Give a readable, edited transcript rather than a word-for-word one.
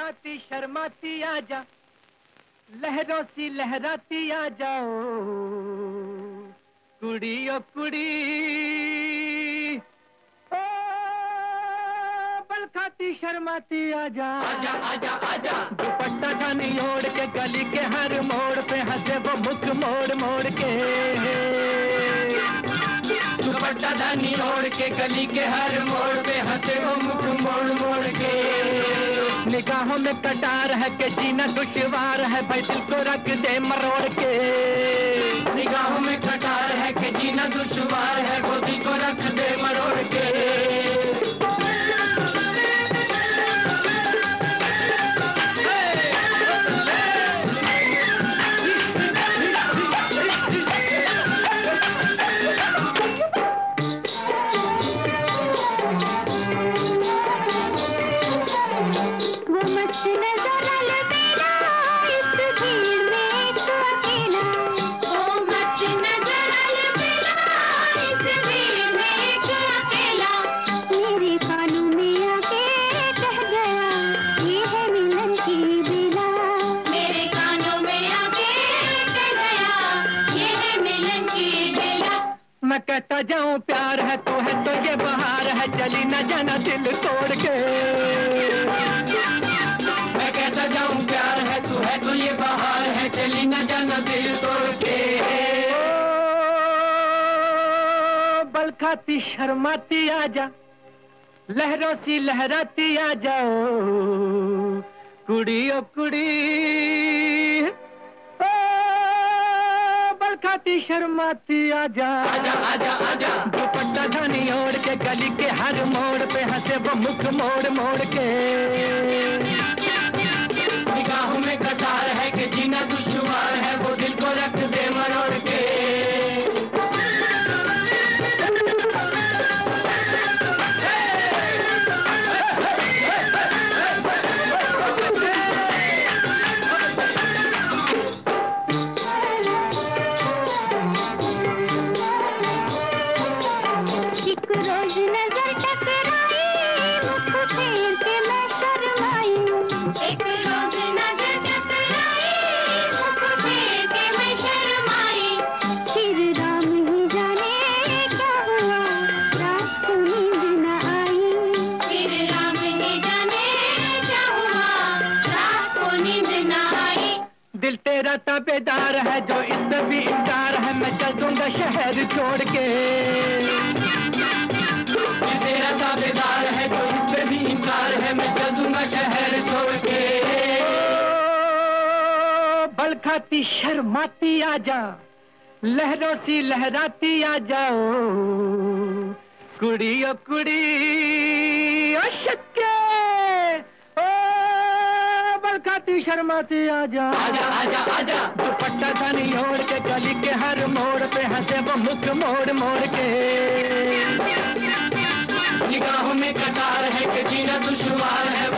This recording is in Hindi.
खाती शर्माती आजा, लहरों सी लहराती आ जाओ कुड़ी ओ कुड़ी, ओ बल खाती शर्माती आजा आजा आजा आजा। दुपट्टा धानी ओढ़ के गली के हर मोड़ पे हंसे वो मुख मोड़ मोड़ के, दुपट्टा धानी ओढ़ के गली के हर मोड़ पे हंसे वो मुख मोड़ मोड़ के। निगाहों में कटार है कि जीना दुश्वार है, भाई दिल को रख दे मरोड़ के। निगाहों में कटार है कि जीना दुश्वार है, वो दिल को रख दे मरोड़ के। मैं कहता जाऊं प्यार है तू है तो ये बहार है, चली न जाना दिल तोड़ के। मैं कहता जाऊं प्यार है तू है तो ये बहार है, चली न जाना दिल तोड़ के। बल खाती शर्माती आजा, लहरों सी लहराती आ जाओ कुड़ी ओ कुड़ी, खाती शर्माती आजा आजा आजा आजा। दुपट्टा धानी ओढ़ के गली के हर मोड़ पे हंसे वो मुख मोड़ मोड़ के। निगाहों में कटार है कि जीना दुश्वार है, वो दिल को रख दे मरोड़ के। दिल तेरा ताबेदार है जो इस पे भी इनकार है, मैं चल दूंगा शहर छोड़ के। दिल तेरा ताबेदार है जो इस पे भी इनकार है, मैं चल दूंगा शहर छोड़ के। बल खाती शर्माती आजा, लहरों सी लहराती आ जाओ कुड़ी ओ कुड़ी, ओ शक्के खाती शर्माती आजा आजा आजा आजा। दुपट्टा धानी ओढ़ के गली के हर मोड़ पे हंसे वो मुख मोड़ मोड़ के। निगाहों में कटार है कि जीना दुश्वार है,